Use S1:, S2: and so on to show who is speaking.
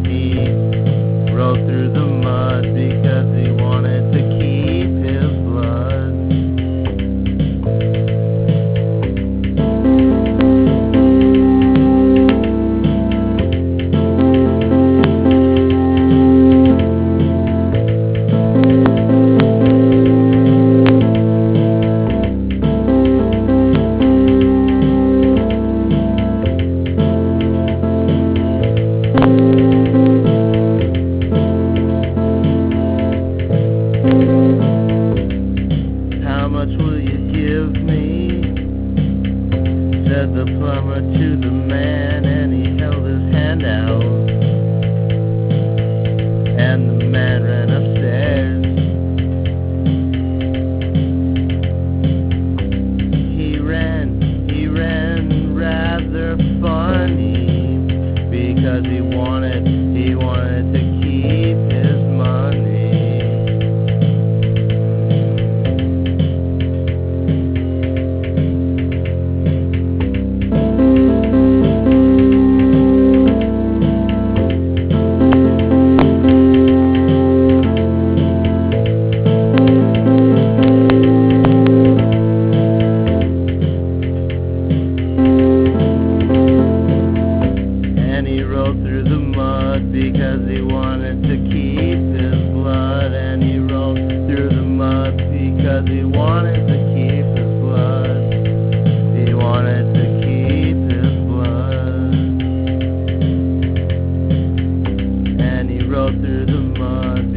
S1: He rolled through the mud because he wanted to keep his blood. How much will you give me? Said the plumber to the man, and he held his hand out. And the man ran upstairs. He ran rather funny because he wanted to keep his money. And he rolled through the mud because he wanted to keep his blood. And he rolled through the mud because he wanted to keep his blood. He wanted to keep his blood. And he rolled through the mud